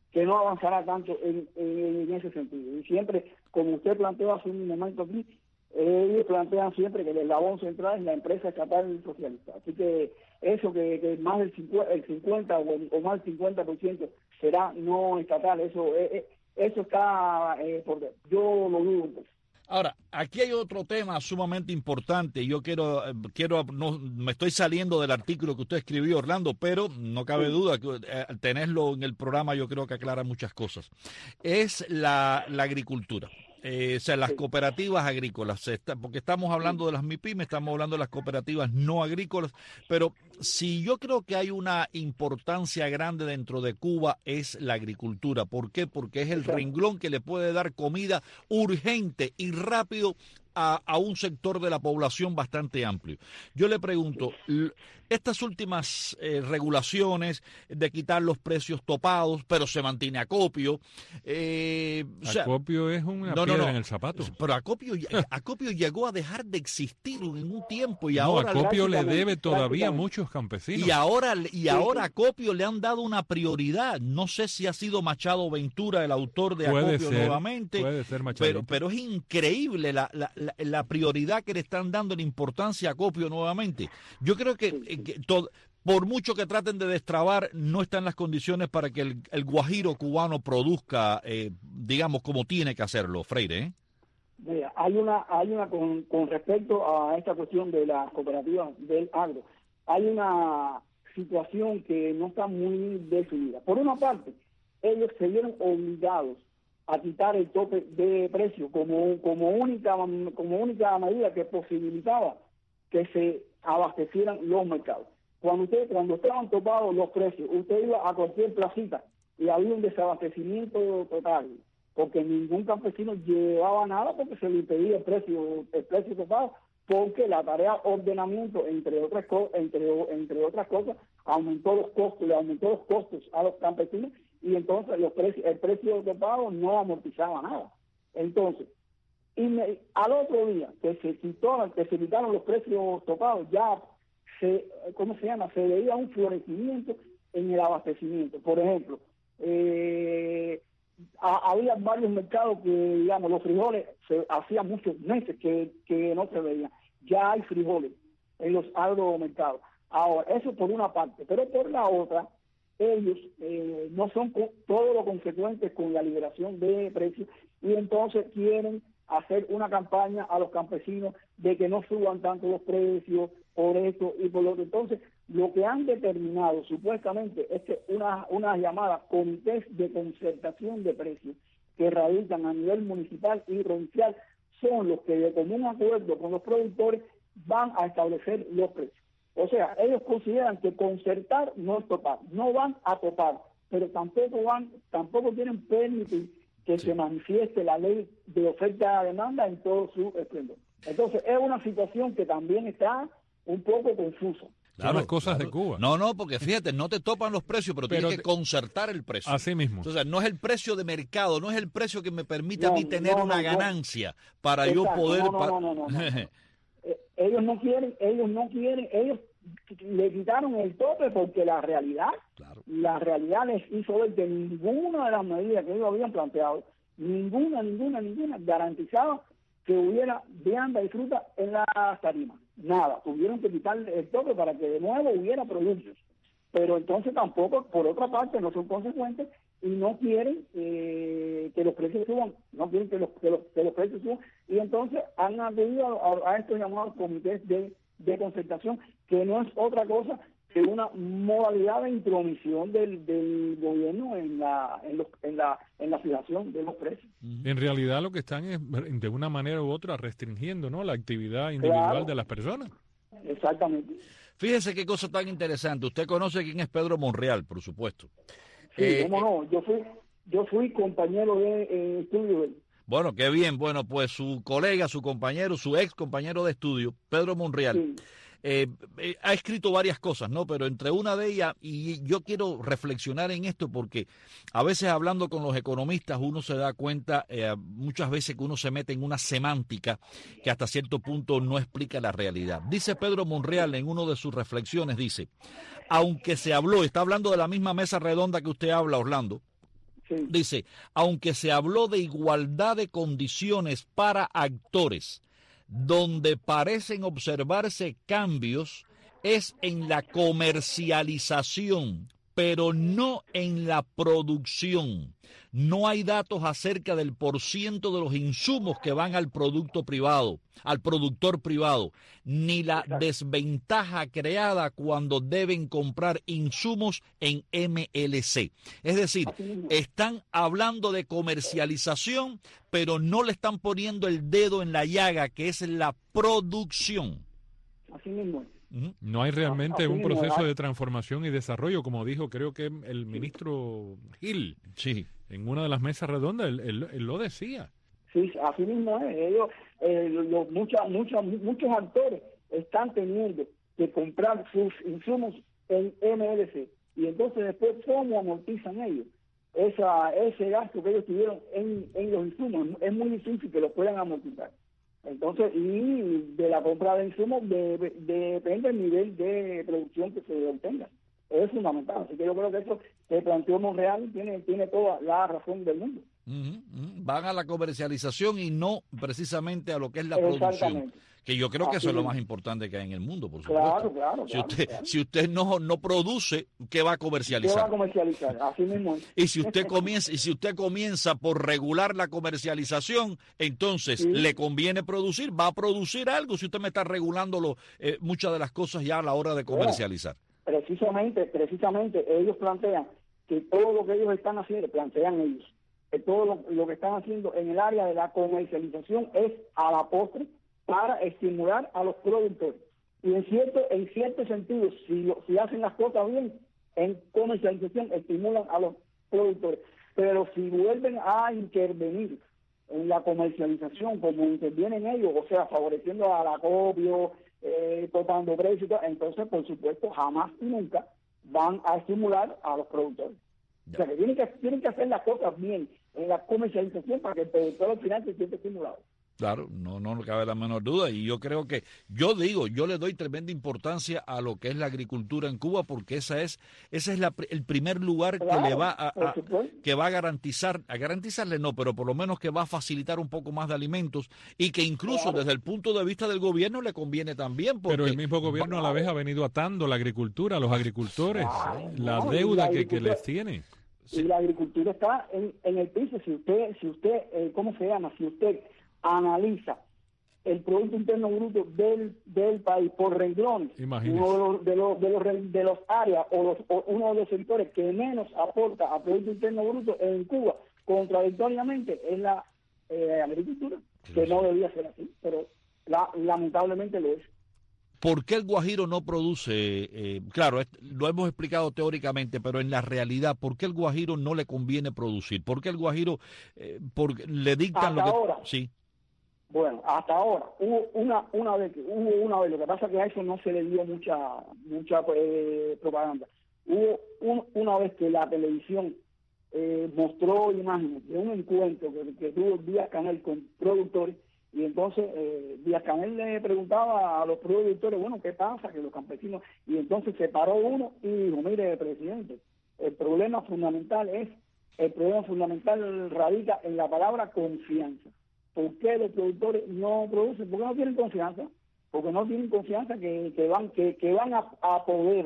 en ese sentido. Y siempre, como usted planteó hace un momento aquí, ellos plantean siempre que el eslabón central es la empresa estatal socialista. Así que eso que más del 50 o más del 50% será no estatal, eso está yo lo dudo. Ahora, aquí hay otro tema sumamente importante. Yo no, me estoy saliendo del artículo que usted escribió, Orlando, pero no cabe duda que tenerlo en el programa yo creo que aclara muchas cosas. Es la agricultura. O sea, las cooperativas agrícolas, porque estamos hablando de las MIPYME, estamos hablando de las cooperativas no agrícolas, pero si yo creo que hay una importancia grande dentro de Cuba es la agricultura. ¿Por qué? Porque es el renglón que le puede dar comida urgente y rápido a un sector de la población bastante amplio. Yo le pregunto, estas últimas regulaciones de quitar los precios topados, pero se mantiene acopio. Acopio es una piedra en el zapato. Pero acopio llegó a dejar de existir en un tiempo y ahora acopio le debe todavía a muchos campesinos. Y ahora acopio le han dado una prioridad. No sé si ha sido Machado Ventura el autor de acopio nuevamente. Puede ser Machado. Pero es increíble la prioridad que le están dando, la importancia a acopio nuevamente. Yo creo que por mucho que traten de destrabar, no están las condiciones para que el guajiro cubano produzca, digamos, como tiene que hacerlo, Freire. Mira, hay una con respecto a esta cuestión de las cooperativas del agro, hay una situación que no está muy definida. Por una parte, ellos se vieron obligados a quitar el tope de precio como única medida que posibilitaba que se abastecieran los mercados. Cuando estaban topados los precios, usted iba a cualquier placita y había un desabastecimiento total, porque ningún campesino llevaba nada porque se le impedía el precio topado, porque la tarea ordenamiento, entre otras cosas, aumentó los costos a los campesinos, y entonces el precio topado no amortizaba nada. Entonces, al otro día que se quitaron los precios topados, ya se veía un florecimiento en el abastecimiento. Por ejemplo, había varios mercados que, digamos, los frijoles hacía muchos meses que no se veían. Ya hay frijoles en los agromercados. Ahora, eso por una parte, pero por la otra, ellos no son todo lo consecuentes con la liberación de precios, y entonces quieren hacer una campaña a los campesinos de que no suban tanto los precios por esto y por lo otro. Entonces, lo que han determinado supuestamente es que una llamada comités de concertación de precios que radican a nivel municipal y provincial son los que de común acuerdo con los productores van a establecer los precios. O sea, ellos consideran que concertar no es topar, no van a topar, pero tampoco quieren permitir que se manifieste la ley de oferta y demanda en todo su esplendor. Entonces, es una situación que también está un poco confusa. Son las cosas de Cuba. No, porque fíjate, no te topan los precios, pero tienes que concertar el precio. Así mismo. Entonces, no es el precio de mercado, no es el precio que me permite a mí tener una ganancia para yo poder... No. Ellos no quieren, ellos le quitaron el tope porque la realidad les hizo ver que ninguna de las medidas que ellos habían planteado, ninguna garantizaba que hubiera vianda y fruta en las tarimas. Nada, tuvieron que quitarle el tope para que de nuevo hubiera productos. Pero entonces tampoco, por otra parte, no son consecuentes y no quieren que los precios suban, y entonces han acudido a estos llamados comités de concertación, que no es otra cosa que una modalidad de intromisión del gobierno en la fijación de los precios. En realidad lo que están es, de una manera u otra, restringiendo, ¿no?, la actividad individual de las personas. Exactamente. Fíjese qué cosa tan interesante. Usted conoce quién es Pedro Monreal, por supuesto. Sí, cómo no. Yo Yo fui compañero de estudio de él. Bueno, qué bien. Bueno, pues su colega, su compañero, su ex compañero de estudio, Pedro Monreal, Sí. Ha escrito varias cosas, ¿no? Pero entre una de ellas, y yo quiero reflexionar en esto porque a veces hablando con los economistas uno se da cuenta muchas veces que uno se mete en una semántica que hasta cierto punto no explica la realidad. Dice Pedro Monreal en una de sus reflexiones, dice, aunque se habló, está hablando de la misma mesa redonda que usted habla, Orlando, Sí. dice, aunque se habló de igualdad de condiciones para actores, donde parecen observarse cambios es en la comercialización, pero no en la producción. No hay datos acerca del porciento de los insumos que van al producto privado, al productor privado, ni la desventaja creada cuando deben comprar insumos en MLC. Es decir, están hablando de comercialización, pero no le están poniendo el dedo en la llaga, que es la producción. Así mismo. No hay realmente Así un mismo, proceso de transformación y desarrollo, como dijo, creo que el ministro Gil, Sí. en una de las mesas redondas, él lo decía. Sí, así mismo es. Ellos, muchos actores están teniendo que comprar sus insumos en MLC. Y entonces después, ¿cómo amortizan ellos ese gasto que ellos tuvieron en los insumos? Es muy difícil que lo puedan amortizar. Entonces, y de la compra de insumos depende el nivel de producción que se obtenga. Es fundamental. Así que yo creo que eso que planteó Monreal tiene toda la razón del mundo. Van a la comercialización y no precisamente a lo que es la producción. Exactamente. Que yo creo que Así eso es lo mismo. más importante que hay en el mundo, por supuesto. Claro. Si usted no produce, ¿qué va a ¿Qué va comercializar? a comercializar? Así mismo es. Y si usted comienza por regular la comercialización, entonces Sí. le conviene producir, va a producir algo si usted me está regulando muchas de las cosas ya a la hora de comercializar. Precisamente ellos plantean que todo lo que ellos están haciendo, plantean ellos, que todo lo que están haciendo en el área de la comercialización es a la postre para estimular a los productores. Y en cierto sentido, si hacen las cosas bien, en comercialización estimulan a los productores. Pero si vuelven a intervenir en la comercialización como intervienen ellos, o sea, favoreciendo al acopio, topando precios, entonces, por supuesto, jamás y nunca van a estimular a los productores. O sea, que tienen que hacer las cosas bien en la comercialización para que el productor al final se siente estimulado. Claro, no cabe la menor duda, y yo creo que, yo le doy tremenda importancia a lo que es la agricultura en Cuba, porque ese es el primer lugar que le va que va a garantizarle no, pero por lo menos que va a facilitar un poco más de alimentos, y que incluso desde el punto de vista del gobierno le conviene también. Porque, pero el mismo gobierno a la vez ha venido atando la agricultura, a los agricultores, la deuda que les tiene. Y la agricultura está en el piso. Si usted, ¿cómo se llama? Si usted analiza el Producto Interno Bruto del país por renglones, uno de los áreas o uno de los sectores que menos aporta a Producto Interno Bruto en Cuba, contradictoriamente, es la agricultura, que no debía ser así, pero lamentablemente lo es. ¿Por qué el Guajiro no produce? Claro, lo hemos explicado teóricamente, pero en la realidad, ¿por qué el Guajiro no le conviene producir? ¿Por qué el Guajiro le dictan hasta lo que... ahora? Sí. Bueno, hasta ahora hubo una vez, lo que pasa es que a eso no se le dio mucha propaganda. Hubo una vez que la televisión mostró imágenes de un encuentro que tuvo Díaz-Canel con productores. Y entonces Díaz-Canel le preguntaba a los productores, bueno, ¿qué pasa? Que los campesinos... Y entonces se paró uno y dijo, mire, presidente, el problema fundamental radica en la palabra confianza. ¿Por qué los productores no producen? Porque no tienen confianza. Porque no tienen confianza que van a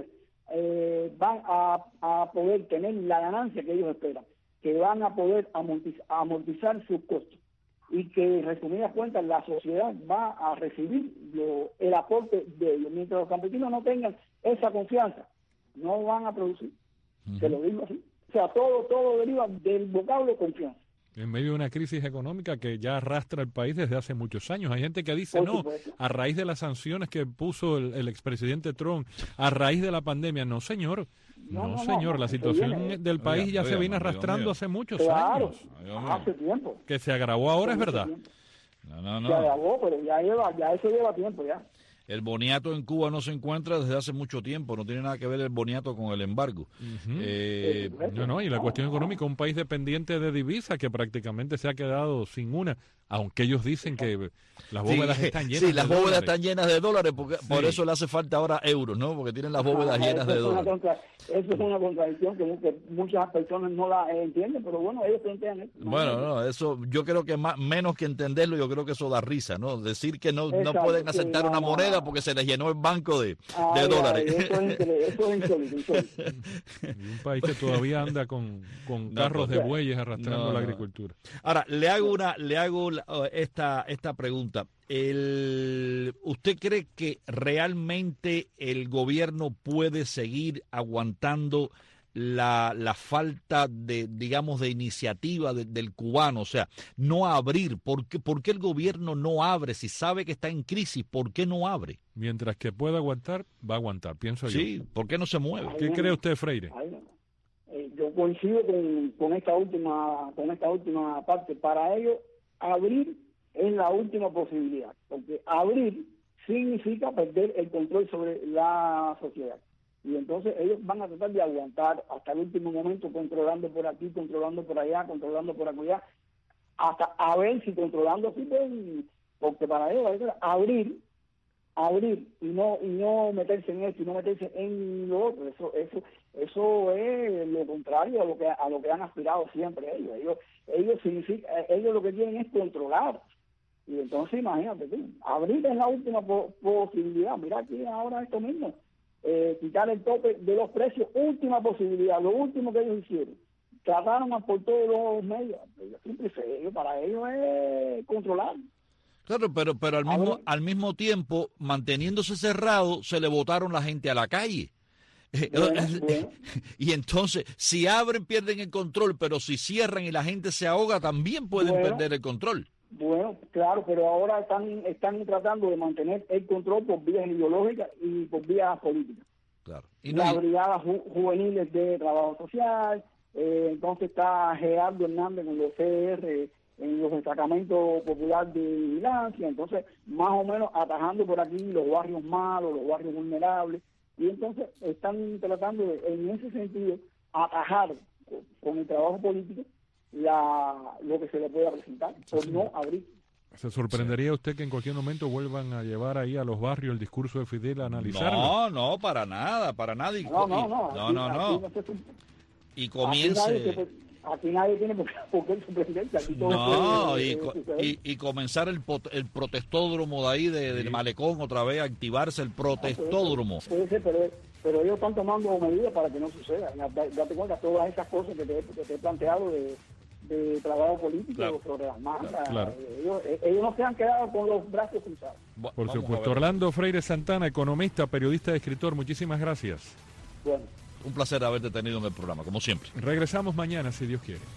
poder tener la ganancia que ellos esperan, que van a poder amortizar sus costos. Y que, en resumidas cuentas, la sociedad va a recibir el aporte de ellos. Mientras los campesinos no tengan esa confianza, no van a producir. Se lo digo así. O sea, todo deriva del vocablo confianza. En medio de una crisis económica que ya arrastra el país desde hace muchos años. Hay gente que dice, Por no, supuesto. a raíz de las sanciones que puso el expresidente Trump, a raíz de la pandemia. No, señor. No, señor. La situación del país ya se viene arrastrando hace muchos Claro, años. hace tiempo. Que se agravó ahora, es verdad. Se agravó, pero ya eso lleva tiempo ya. El boniato en Cuba no se encuentra desde hace mucho tiempo, no tiene nada que ver el boniato con el embargo. No, y la cuestión económica, un país dependiente de divisas que prácticamente se ha quedado sin una, aunque ellos dicen que las bóvedas están llenas de las bóvedas dólares. están llenas de dólares, porque por eso le hace falta ahora euros, ¿no? Porque tienen las bóvedas llenas de dólares. Eso es una contradicción que muchas personas no la entienden, pero bueno, ellos plantean eso. Bueno, no, eso yo creo que menos que entenderlo, yo creo que eso da risa, ¿no? Decir que no Exacto, pueden aceptar sí, una moneda porque se les llenó el banco de dólares. Eso es insólito. Y un país que todavía anda con carros de bueyes arrastrando la agricultura. Ahora, le hago esta pregunta. ¿Usted cree que realmente el gobierno puede seguir aguantando la falta de, digamos, de iniciativa del cubano? O sea, no abrir. ¿Por qué el gobierno no abre? Si sabe que está en crisis, ¿por qué no abre? Mientras que pueda aguantar, va a aguantar, pienso yo. Sí, ¿por qué no se mueve? ¿Qué cree usted, Freire? Yo coincido con esta última parte. Para ellos, abrir es la última posibilidad, porque abrir significa perder el control sobre la sociedad. Y entonces ellos van a tratar de aguantar hasta el último momento, controlando por aquí, controlando por allá, controlando por acullá, hasta a ver si controlando así, porque para ellos hay que abrir y no meterse en esto y no meterse en lo otro. Eso es lo contrario a lo que han aspirado siempre ellos. Ellos lo que quieren es controlar. Y entonces imagínate tú, abrir es la última posibilidad. Mira aquí ahora esto mismo. Quitar el tope de los precios, última posibilidad, lo último que ellos hicieron. Trataron por todos los medios. Para ellos es controlar. Claro, pero al mismo tiempo, manteniéndose cerrado, se le botaron la gente a la calle. Bueno. Y entonces, si abren, pierden el control, pero si cierran y la gente se ahoga, también pueden perder el control. Bueno, claro, pero ahora están tratando de mantener el control por vías ideológicas y por vías políticas. Claro. Las brigadas juveniles de trabajo social, entonces está Gerardo Hernández con los CR en los destacamentos populares de vigilancia, entonces más o menos atajando por aquí los barrios malos, los barrios vulnerables, y entonces están tratando de, en ese sentido, atajar con el trabajo político lo que se le pueda presentar, por no abrir. ¿Se sorprendería usted que en cualquier momento vuelvan a llevar ahí a los barrios el discurso de Fidel a analizarlo? No, para nada. No. Y comience... Aquí nadie tiene por qué sorprenderse. Aquí todo y comenzar el protestódromo de ahí, del malecón, otra vez, activarse el protestódromo. Puede ser, pero ellos están tomando medidas para que no suceda. Date cuenta, todas esas cosas que te he planteado de trabajo político sobre las masas. Claro. Ellos no se han quedado con los brazos cruzados. Por supuesto. Orlando Freire Santana, economista, periodista y escritor, muchísimas gracias. Bueno. Un placer haberte tenido en el programa, como siempre. Regresamos mañana, si Dios quiere.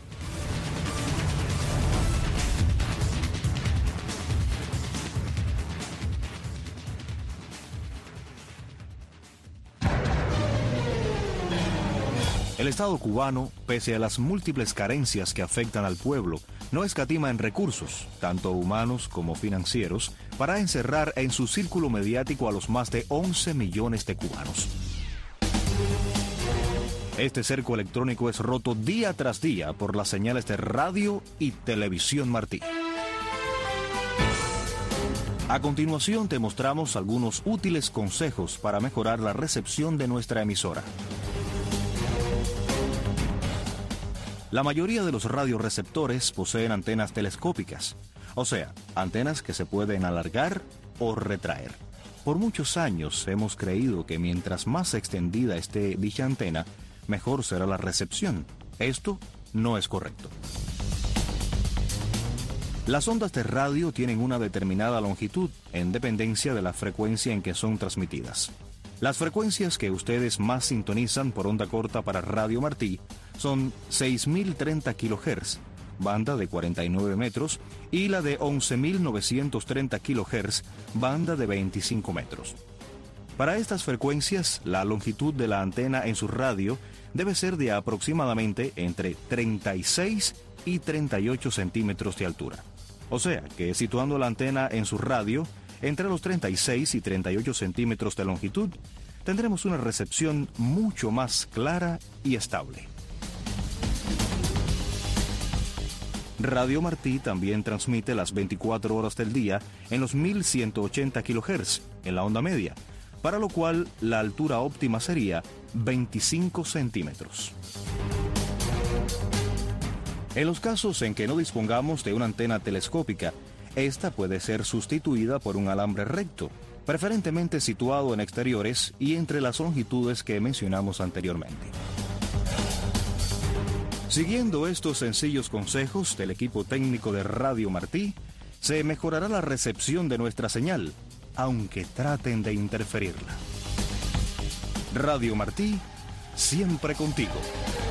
El Estado cubano, pese a las múltiples carencias que afectan al pueblo, no escatima en recursos, tanto humanos como financieros, para encerrar en su círculo mediático a los más de 11 millones de cubanos. Este cerco electrónico es roto día tras día por las señales de radio y televisión Martí. A continuación te mostramos algunos útiles consejos para mejorar la recepción de nuestra emisora. La mayoría de los radioreceptores poseen antenas telescópicas, o sea, antenas que se pueden alargar o retraer. Por muchos años hemos creído que mientras más extendida esté dicha antena, mejor será la recepción. Esto no es correcto. Las ondas de radio tienen una determinada longitud en dependencia de la frecuencia en que son transmitidas. Las frecuencias que ustedes más sintonizan por onda corta para Radio Martí son 6.030 kHz, banda de 49 metros, y la de 11.930 kHz, banda de 25 metros. Para estas frecuencias, la longitud de la antena en su radio debe ser de aproximadamente entre 36 y 38 centímetros de altura. O sea, que situando la antena en su radio, entre los 36 y 38 centímetros de longitud, tendremos una recepción mucho más clara y estable. Radio Martí también transmite las 24 horas del día en los 1180 kHz, en la onda media, para lo cual la altura óptima sería 25 centímetros. En los casos en que no dispongamos de una antena telescópica, esta puede ser sustituida por un alambre recto, preferentemente situado en exteriores y entre las longitudes que mencionamos anteriormente. Siguiendo estos sencillos consejos del equipo técnico de Radio Martí, se mejorará la recepción de nuestra señal, aunque traten de interferirla. Radio Martí, siempre contigo.